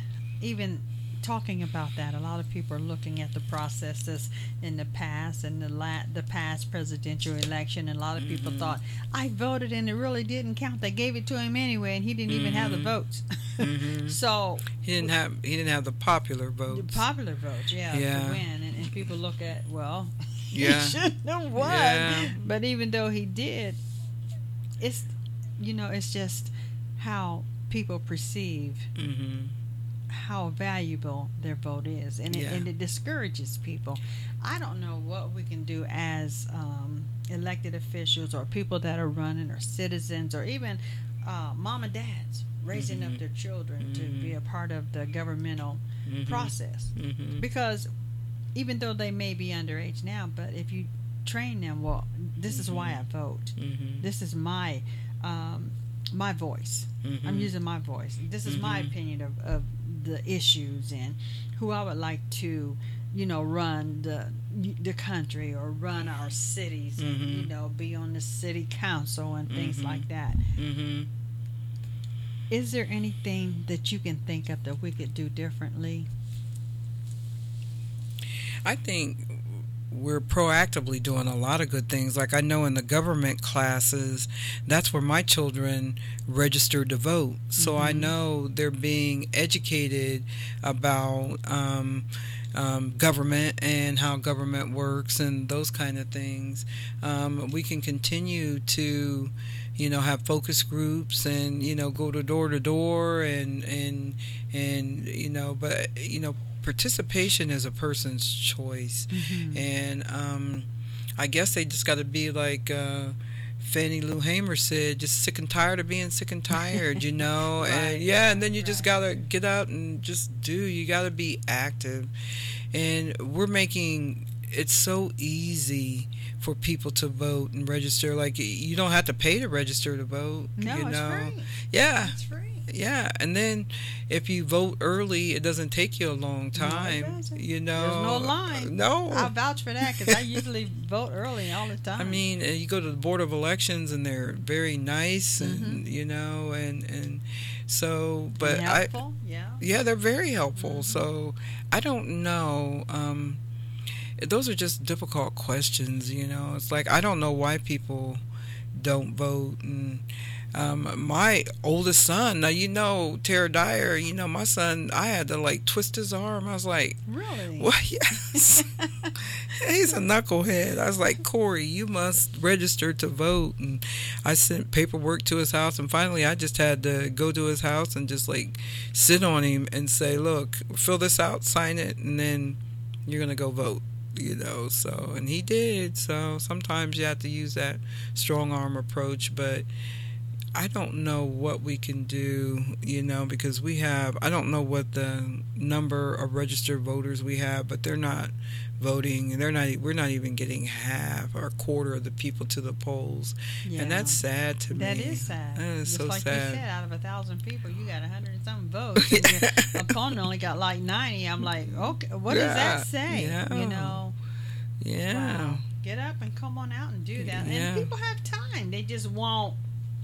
A: even talking about that, a lot of people are looking at the processes in the past and the la- the past presidential election, and a lot of people
B: Mhm.
A: thought, I voted and it really didn't count. They gave it to him anyway, and he didn't even have the
B: Mhm.
A: votes.
B: Mhm.
A: So
B: he didn't have he didn't have the popular
A: the
B: votes.
A: popular votes, yeah,
B: Yeah.
A: to win, and, and people look at, well,
B: Yeah.
A: He shouldn't have won.
B: Yeah.
A: But even though he did, it's, you know, it's just how people perceive
B: Mm-hmm.
A: how valuable their vote is, and it,
B: Yeah.
A: and it discourages people. I don't know what we can do as um, elected officials or people that are running or citizens or even uh, mom and dads raising
B: Mhm.
A: up their children to
B: Mhm.
A: be a part of the governmental
B: Mhm.
A: process.
B: Mm-hmm.
A: Because even though they may be underage now, but if you train them, well, this is why I vote.
B: Mm-hmm.
A: This is my um, my voice.
B: Mm-hmm.
A: I'm using my voice. This is my
B: Mhm.
A: opinion of, of the issues and who I would like to, you know, run the the country or run our cities. And,
B: Mhm.
A: you know, be on the city council and things
B: Mhm.
A: like that.
B: Mm-hmm.
A: Is there anything that you can think of that we could do differently?
B: I think we're proactively doing a lot of good things. Like I know in the government classes, that's where my children registered to vote. So I
A: Mhm.
B: know they're being educated about um, um, government and how government works and those kind of things. Um, we can continue to, you know, have focus groups and, you know, go to door to door and and and you know, but you know, participation is a person's choice.
A: Mhm.
B: And um, I guess they just got to be like uh, Fannie Lou Hamer said, just sick and tired of being sick and tired, you know.
A: Right.
B: And yeah, and then you just
A: Right.
B: got to get out and just do. You got to be active. And we're making it so easy for people to vote and register. Like you don't have to pay to register to vote.
A: No,
B: you
A: it's
B: know?
A: free.
B: Yeah.
A: It's free.
B: Yeah, and then if you vote early, it doesn't take you a long
A: No, it
B: time.
A: doesn't.
B: You know,
A: There's no line.
B: No,
A: I vouch for that because I usually vote early all the time.
B: I mean, uh, you go to the Board of Elections and they're very nice, and
A: Mhm.
B: you know, and and so, but
A: And
B: I,
A: helpful, yeah.
B: yeah, they're very helpful.
A: Mhm.
B: So I don't know. Um, those are just difficult questions. You know, it's like I don't know why people don't vote. And um, my oldest son, now you know Tara Dyer, you know my son, I had to like twist his arm. I was like,
A: Really?
B: what? Yes. He's a knucklehead. I was like, Corey, you must register to vote. And I sent paperwork to his house, and finally I just had to go to his house and just like sit on him and say, look, fill this out, sign it, and then you're going to go vote. You know, so, and he did. So sometimes you have to use that strong arm approach, but I don't know what we can do, you know, because we have, I don't know what the number of registered voters we have, but they're not voting, and they're not, we're not even getting half or a quarter of the people to the polls.
A: Yeah.
B: And that's sad to
A: That
B: me.
A: is sad.
B: That is
A: Just
B: so
A: like
B: sad.
A: you said, out of a thousand people, you got a hundred and something votes, and your opponent only got like ninety. I'm like, okay, what does
B: Yeah,
A: that say?
B: yeah.
A: You know,
B: Yeah.
A: wow. Get up and come on out and do that.
B: Yeah.
A: And people have time; they just won't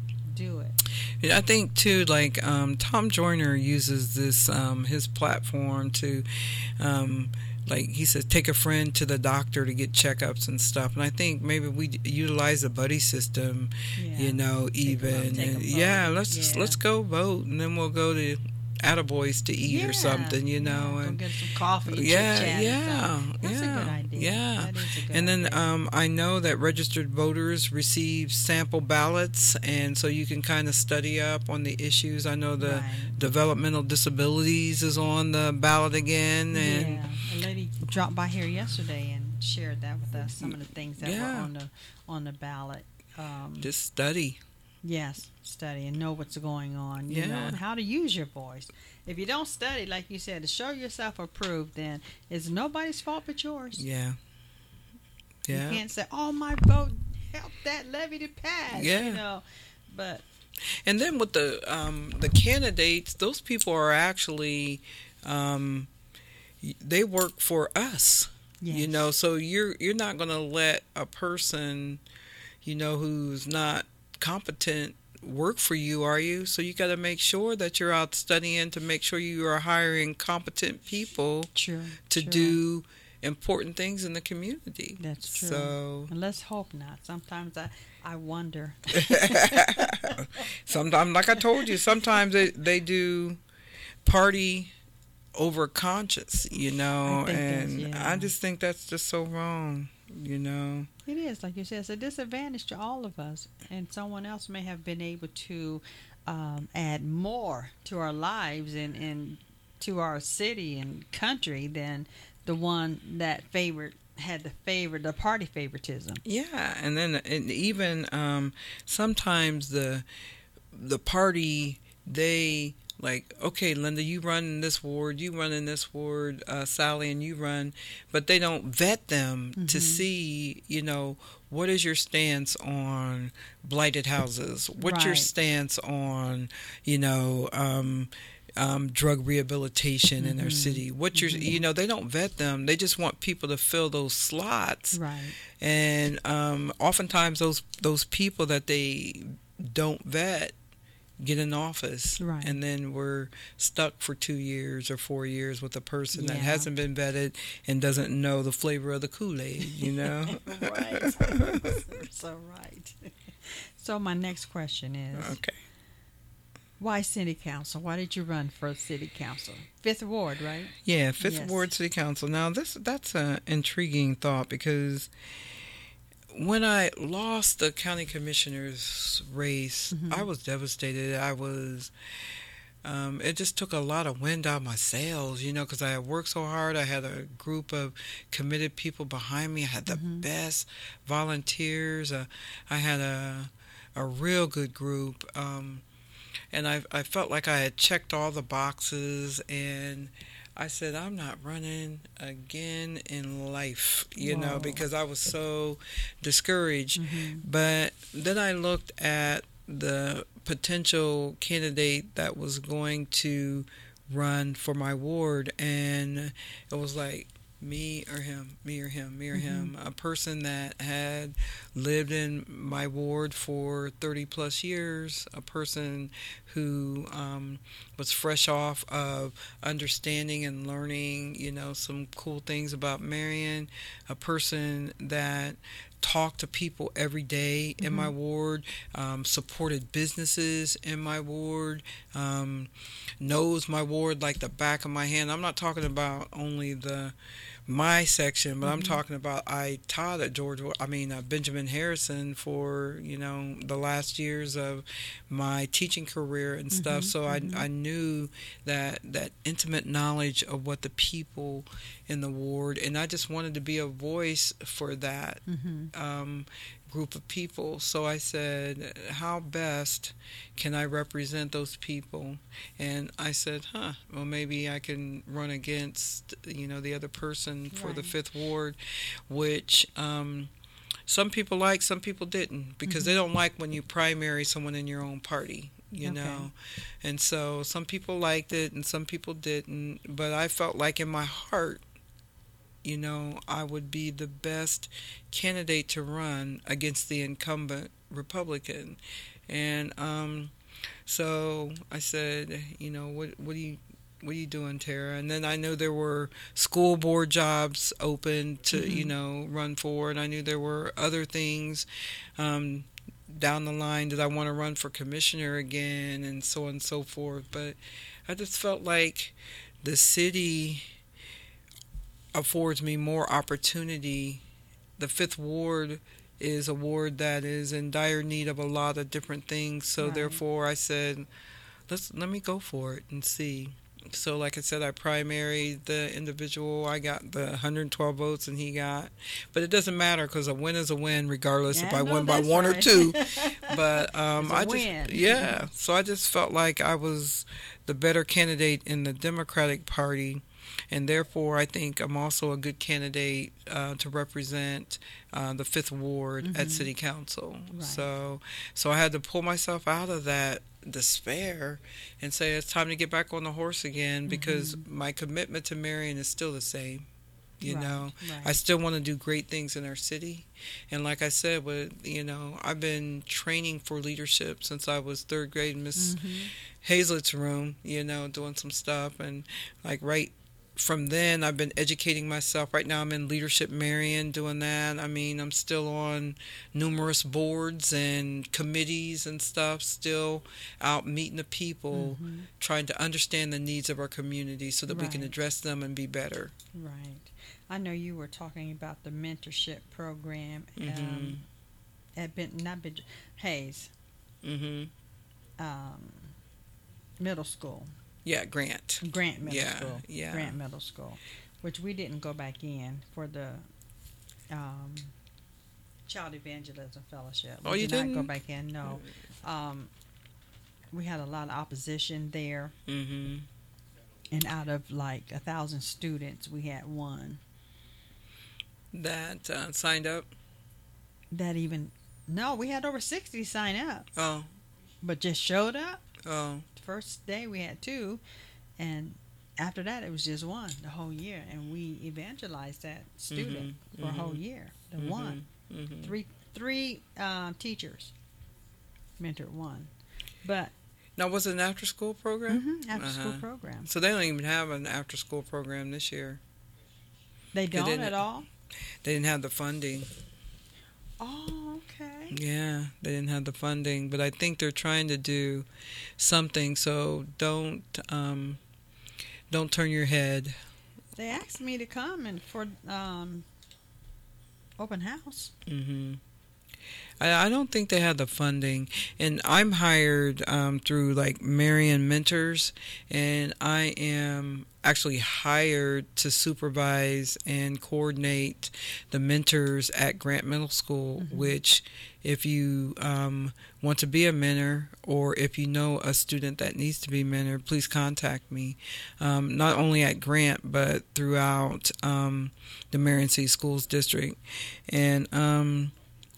A: do it.
B: Yeah, I think too, like um, Tom Joyner uses this um, his platform to, um, like he says, take a friend to the doctor to get checkups and stuff. And I think maybe we d- utilize the buddy system,
A: Yeah.
B: you know,
A: Take 'em
B: even
A: out, take 'em
B: and, yeah,
A: vote.
B: let's just,
A: Yeah.
B: let's go vote, and then we'll go to Attaboys to eat
A: Yeah.
B: or something, you know,
A: Yeah, go
B: and
A: get some coffee. And
B: yeah,
A: chit-chat and
B: yeah,
A: stuff. That's
B: yeah,
A: a good idea.
B: yeah.
A: That is a good
B: And then
A: idea.
B: um, I know that registered voters receive sample ballots, and so you can kind of study up on the issues. I know the
A: Right.
B: developmental disabilities is on the ballot again, and
A: yeah, a lady dropped by here yesterday and shared that with us. Some of the things that
B: Yeah.
A: were on the on the ballot. Um,
B: just study.
A: yes, study and know what's going on. You know,
B: Yeah.
A: and how to use your voice. If you don't study, like you said, to show yourself approved, then it's nobody's fault but yours.
B: Yeah, yeah.
A: You can't say, "Oh, my vote helped that levy to pass."
B: Yeah.
A: You know, but
B: And then with the um, the candidates, those people are actually um, y- they work for us.
A: yes.
B: You know, so you're you're not going to let a person, you know, who's not competent work for you, are you? So you got to make sure that you're out studying to make sure you are hiring competent people
A: true
B: to
A: true.
B: do important things in the community.
A: That's true.
B: So
A: And let's hope not. Sometimes I, I wonder.
B: sometimes, like I told you, sometimes they, they do party over conscience, you know,
A: I think that's-
B: and
A: yeah.
B: I just think that's just so wrong. you know.
A: It is, like you said, it's a disadvantage to all of us, and someone else may have been able to um, add more to our lives and, and to our city and country than the one that favored had the favor the party favoritism.
B: Yeah, and then and even um, sometimes the the party, they like, okay, Linda, you run in this ward, you run in this ward, uh, Sally, and you run, but they don't vet them mm-hmm. to see, you know, what is your stance on blighted houses? What's
A: right.
B: your stance on, you know, um, um, drug rehabilitation mm-hmm. in their city? What's your, mm-hmm. you know, they don't vet them. They just want people to fill those slots.
A: Right.
B: And um, oftentimes those those people that they don't vet get in office,
A: right.
B: and then we're stuck for two years or four years with a person
A: yeah.
B: that hasn't been vetted and doesn't know the flavor of the Kool-Aid, you know?
A: Right. So right. So my next question is,
B: okay,
A: why city council? Why did you run for city council? Fifth Ward, right?
B: Yeah, Fifth
A: yes.
B: Ward City Council. Now, this that's an intriguing thought, because when I lost the county commissioner's race, mm-hmm. I was devastated. I was, um, it just took a lot of wind out of my sails, you know, because I had worked so hard. I had a group of committed people behind me. I had the mm-hmm. best volunteers. Uh, I had a a real good group, um, and I I felt like I had checked all the boxes, and I said, I'm not running again in life, you Whoa. know, because I was so discouraged.
A: Mm-hmm.
B: But then I looked at the potential candidate that was going to run for my ward, and it was like, me or him, me or him, me or mm-hmm. him, a person that had lived in my ward for thirty plus years, a person who um, was fresh off of understanding and learning, you know, some cool things about Marion, a person that talked to people every day in mm-hmm. my ward, um, supported businesses in my ward, um, knows my ward like the back of my hand. I'm not talking about only the my section, but mm-hmm. I'm talking about, I taught at George, I mean uh, Benjamin Harrison for, you know, the last years of my teaching career and mm-hmm. stuff. So mm-hmm. I I knew that that intimate knowledge of what the people in the ward, and I just wanted to be a voice for that mm-hmm. um, group of people. So I said, how best can I represent those people? And I said, huh, well, maybe I can run against, you know, the other person for right. the Fifth Ward, which um, some people like, some people didn't, because mm-hmm. they don't like when you primary someone in your own party, you okay. know. And so some people liked it and some people didn't, but I felt like in my heart, you know, I would be the best candidate to run against the incumbent Republican. And um, so I said, you know, what what are you what are you doing, Tara? And then I knew there were school board jobs open to, mm-hmm. you know, run for, and I knew there were other things um, down the line that I want to run for commissioner again, and so on and so forth. But I just felt like the city affords me more opportunity. The Fifth Ward is a ward that is in dire need of a lot of different things, so right. therefore I said, let's let me go for it and see. So like I said, I primaried the individual. I got the one hundred twelve votes and he got, but it doesn't matter because a win is a win regardless yeah, if I no, win by one right. or two. But um, I
A: win.
B: just yeah, so I just felt like I was the better candidate in the Democratic Party. And therefore, I think I'm also a good candidate uh, to represent uh, the Fifth Ward mm-hmm. at City Council. Right. So, so I had to pull myself out of that despair and say it's time to get back on the horse again, because mm-hmm. my commitment to Marion is still the same. You right. know, right. I still want to do great things in our city. And like I said, with, you know, I've been training for leadership since I was third grade in Miss mm-hmm. Hazlett's room, you know, doing some stuff. And like right from then, I've been educating myself. Right now, I'm in Leadership Marion doing that. I mean, I'm still on numerous boards and committees and stuff, still out meeting the people, mm-hmm. trying to understand the needs of our community so that right. we can address them and be better.
A: Right. I know you were talking about the mentorship program mm-hmm. um, at Ben, not Ben, Hayes
B: mm-hmm.
A: um, Middle School.
B: Yeah, Grant.
A: Grant Middle
B: yeah,
A: School.
B: Yeah.
A: Grant Middle School, which we didn't go back in for the um, Child Evangelism Fellowship. We
B: oh, you
A: did
B: didn't
A: not go back in. No, um, we had a lot of opposition there,
B: mm-hmm.
A: and out of like a thousand students, we had one
B: that uh, signed up.
A: That even no, we had over sixty sign up.
B: Oh,
A: but just showed up.
B: Oh.
A: First day we had two, and after that it was just one the whole year, and we evangelized that student
B: mm-hmm,
A: for
B: mm-hmm,
A: a whole year. The
B: mm-hmm,
A: one,
B: mm-hmm.
A: three, three um, teachers mentored one, but
B: now was it an after school program?
A: Mm-hmm, after
B: uh-huh.
A: school program.
B: So they don't even have an after school program this year.
A: They don't
B: they
A: at all.
B: They didn't have the funding.
A: Oh, okay.
B: Yeah, they didn't have the funding, but I think they're trying to do something. So don't um, don't turn your head.
A: They asked me to come and for um, open house.
B: Mm-hmm. I, I don't think they had the funding, and I'm hired um, through like Marion Mentors, and I am actually hired to supervise and coordinate the mentors at Grant Middle School, mm-hmm. which if you um, want to be a mentor or if you know a student that needs to be mentored, please contact me, um, not only at Grant but throughout um, the Marion City Schools District. And um,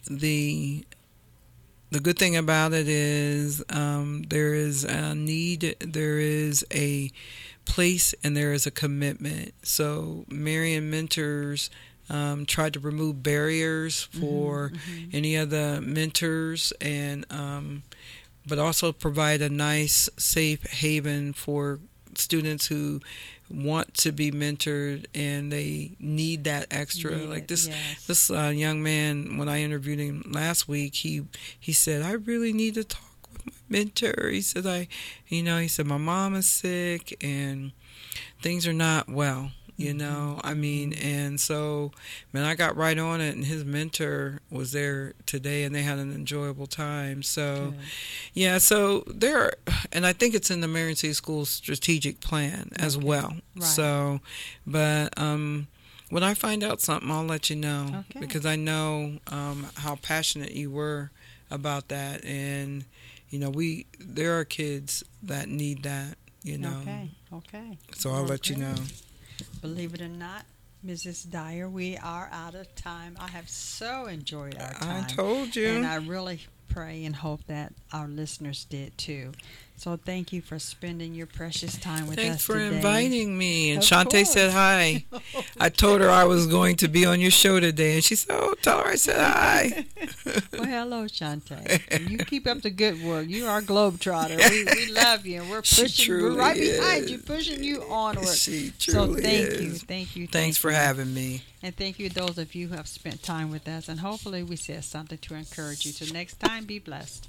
B: the the good thing about it is um, there is a need, there is a place, and there is a commitment. So Marion Mentors um, tried to remove barriers for mm-hmm, mm-hmm. any of the mentors, and um, but also provide a nice, safe haven for students who want to be mentored and they need that extra.
A: Need
B: like
A: it,
B: this,
A: yes.
B: this uh, young man, when I interviewed him last week, he he said, "I really need to talk with my mentor." He said, "I, you know," he said, "my mom is sick and things are not well." You know, I mean, and so, man, I got right on it, and his mentor was there today, and they had an enjoyable time. So, Good. yeah, so there, and I think it's in the Marion City Schools strategic plan as okay. well.
A: Right.
B: So, but um, when I find out something, I'll let you know,
A: okay.
B: because I know um, how passionate you were about that, and you know, we there are kids that need that. You know.
A: Okay. Okay.
B: So I'll
A: well,
B: let
A: great.
B: you know.
A: Believe it or not, Missus Dyer, we are out of time. I have so enjoyed our time.
B: I told you.
A: And I really pray and hope that our listeners did too. So thank you for spending your precious time with
B: Thanks
A: us
B: for
A: today.
B: inviting me. And
A: Of
B: Shantae
A: course.
B: said hi. I told her I was going to be on your show today, and she said, "Oh, tell her I said hi."
A: Well, hello, Shantae. You keep up the good work. You are a globetrotter. We, we love you, and we're pushing. We're right
B: is.
A: behind you, pushing you onward.
B: She
A: so
B: truly
A: thank
B: is.
A: you, thank you.
B: Thanks
A: thank
B: for
A: you.
B: having me.
A: And thank you those of you who have spent time with us, and hopefully we said something to encourage you. So next time, be blessed.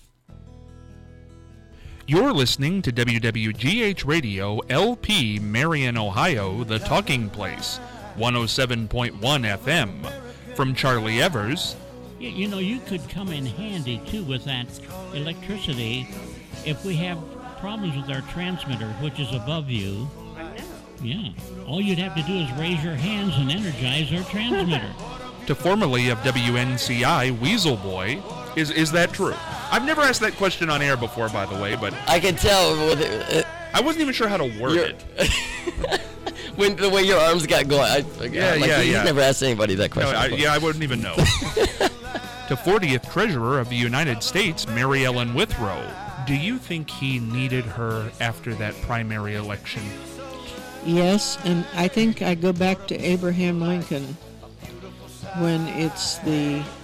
C: You're listening to W W G H Radio, L P, Marion, Ohio, The Talking Place, one oh seven point one F M. From Charlie Evers.
D: You, you know, you could come in handy, too, with that electricity if we have problems with our transmitter, which is above you.
A: I know.
D: Yeah. All you'd have to do is raise your hands and energize our transmitter.
C: To formerly of W N C I, Weasel Boy. Is is that true? I've never asked that question on air before, by the way, but
E: I can tell with it, uh,
C: I wasn't even sure how to word
E: You're-
C: it.
E: when the way your arms got going. I, like,
C: Yeah,
E: like,
C: yeah,
E: he's
C: yeah.
E: never asked anybody that
C: No,
E: question.
C: I,
E: before.
C: yeah, I wouldn't even know. To fortieth Treasurer of the United States, Mary Ellen Withrow. Do you think he needed her after that primary election?
F: Yes, and I think I go back to Abraham Lincoln when it's the